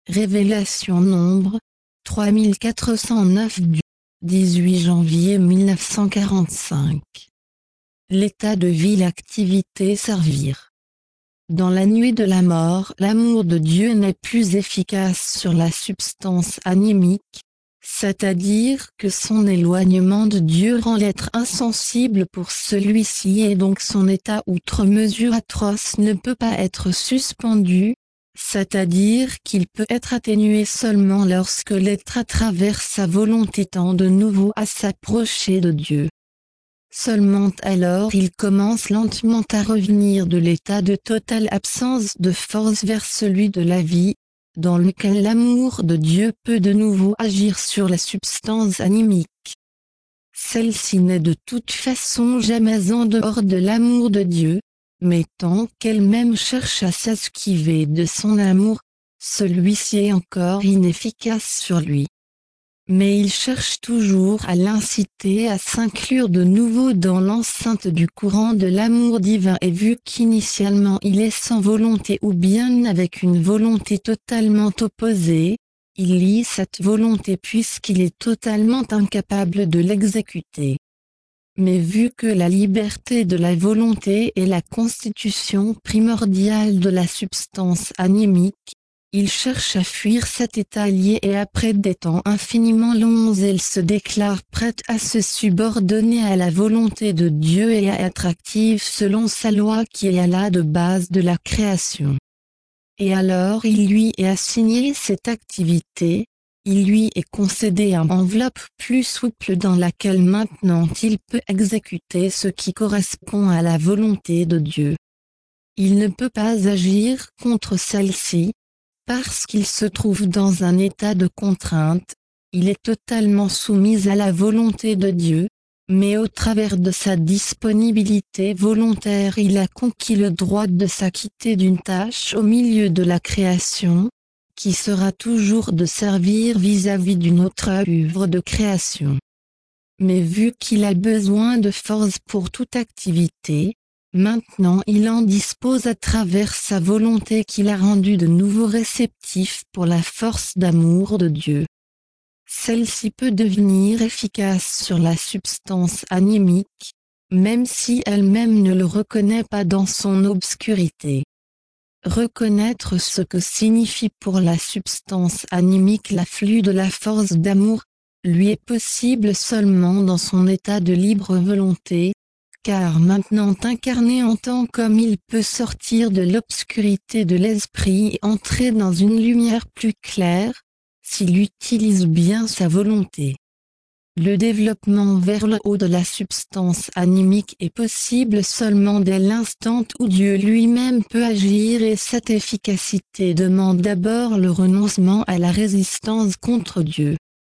Révélation Nombre 3409 du 18 janvier 1945. L'état de vie, l'activité, servir. Dans la nuit de la mort, l'amour de Dieu n'est plus efficace sur la substance animique, c'est-à-dire que son éloignement de Dieu rend l'être insensible pour celui-ci et donc son état outre mesure atroce ne peut pas être suspendu, c'est-à-dire qu'il peut être atténué seulement lorsque l'être à travers sa volonté tend de nouveau à s'approcher de Dieu. Seulement alors il commence lentement à revenir de l'état de totale absence de force vers celui de la vie, dans lequel l'amour de Dieu peut de nouveau agir sur la substance animique. Celle-ci n'est de toute façon jamais en dehors de l'amour de Dieu, mais tant qu'elle-même cherche à s'esquiver de son amour, celui-ci est encore inefficace sur lui. Mais il cherche toujours à l'inciter à s'inclure de nouveau dans l'enceinte du courant de l'amour divin et vu qu'initialement il est sans volonté ou bien avec une volonté totalement opposée, il lie cette volonté puisqu'il est totalement incapable de l'exécuter. Mais vu que la liberté de la volonté est la constitution primordiale de la substance animique, il cherche à fuir cet état lié et après des temps infiniment longs il se déclare prête à se subordonner à la volonté de Dieu et à être active selon sa loi qui est la de base de la création. Et alors il lui est assigné cette activité, il lui est concédé une enveloppe plus souple dans laquelle maintenant il peut exécuter ce qui correspond à la volonté de Dieu. Il ne peut pas agir contre celle-ci, parce qu'il se trouve dans un état de contrainte, il est totalement soumis à la volonté de Dieu, mais au travers de sa disponibilité volontaire il a conquis le droit de s'acquitter d'une tâche au milieu de la création, qui sera toujours de servir vis-à-vis d'une autre œuvre de création. Mais vu qu'il a besoin de force pour toute activité, maintenant il en dispose à travers sa volonté qu'il a rendu de nouveau réceptif pour la force d'amour de Dieu. Celle-ci peut devenir efficace sur la substance animique, même si elle-même ne le reconnaît pas dans son obscurité. Reconnaître ce que signifie pour la substance animique l'afflux de la force d'amour, lui est possible seulement dans son état de libre volonté, car maintenant incarné en tant qu'homme il peut sortir de l'obscurité de l'esprit et entrer dans une lumière plus claire, s'il utilise bien sa volonté. Le développement vers le haut de la substance animique est possible seulement dès l'instant où Dieu lui-même peut agir et cette efficacité demande d'abord le renoncement à la résistance contre Dieu.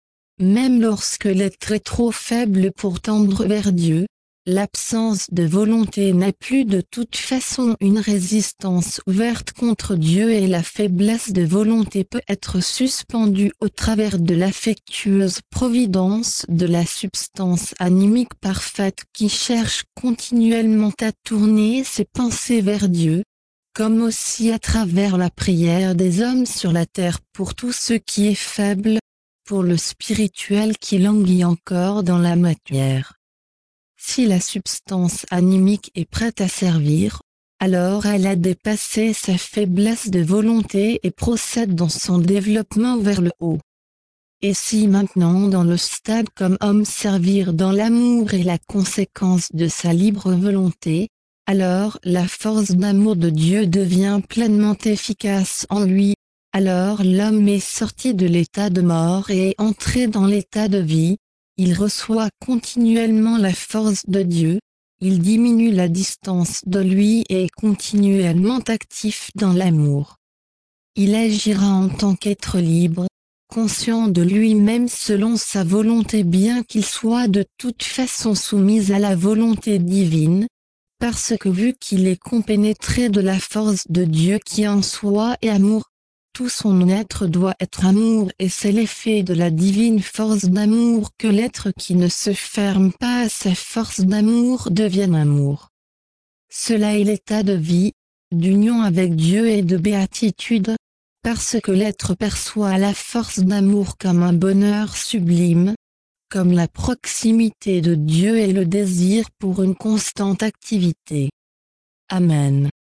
Même lorsque l'être est trop faible pour tendre vers Dieu, l'absence de volonté n'est plus de toute façon une résistance ouverte contre Dieu et la faiblesse de volonté peut être suspendue au travers de l'affectueuse providence de la substance animique parfaite qui cherche continuellement à tourner ses pensées vers Dieu, comme aussi à travers la prière des hommes sur la terre pour tout ce qui est faible, pour le spirituel qui languit encore dans la matière. Si la substance animique est prête à servir, alors elle a dépassé sa faiblesse de volonté et procède dans son développement vers le haut. Et si maintenant dans le stade comme homme servir dans l'amour est la conséquence de sa libre volonté, alors la force d'amour de Dieu devient pleinement efficace en lui, alors l'homme est sorti de l'état de mort et est entré dans l'état de vie. Il reçoit continuellement la force de Dieu, il diminue la distance de lui et est continuellement actif dans l'amour. Il agira en tant qu'être libre, conscient de lui-même selon sa volonté bien qu'il soit de toute façon soumis à la volonté divine, parce que vu qu'il est compénétré de la force de Dieu qui en soi est amour, tout son être doit être amour et c'est l'effet de la divine force d'amour que l'être qui ne se ferme pas à sa force d'amour devienne amour. Cela est l'état de vie, d'union avec Dieu et de béatitude, parce que l'être perçoit la force d'amour comme un bonheur sublime, comme la proximité de Dieu et le désir pour une constante activité. Amen.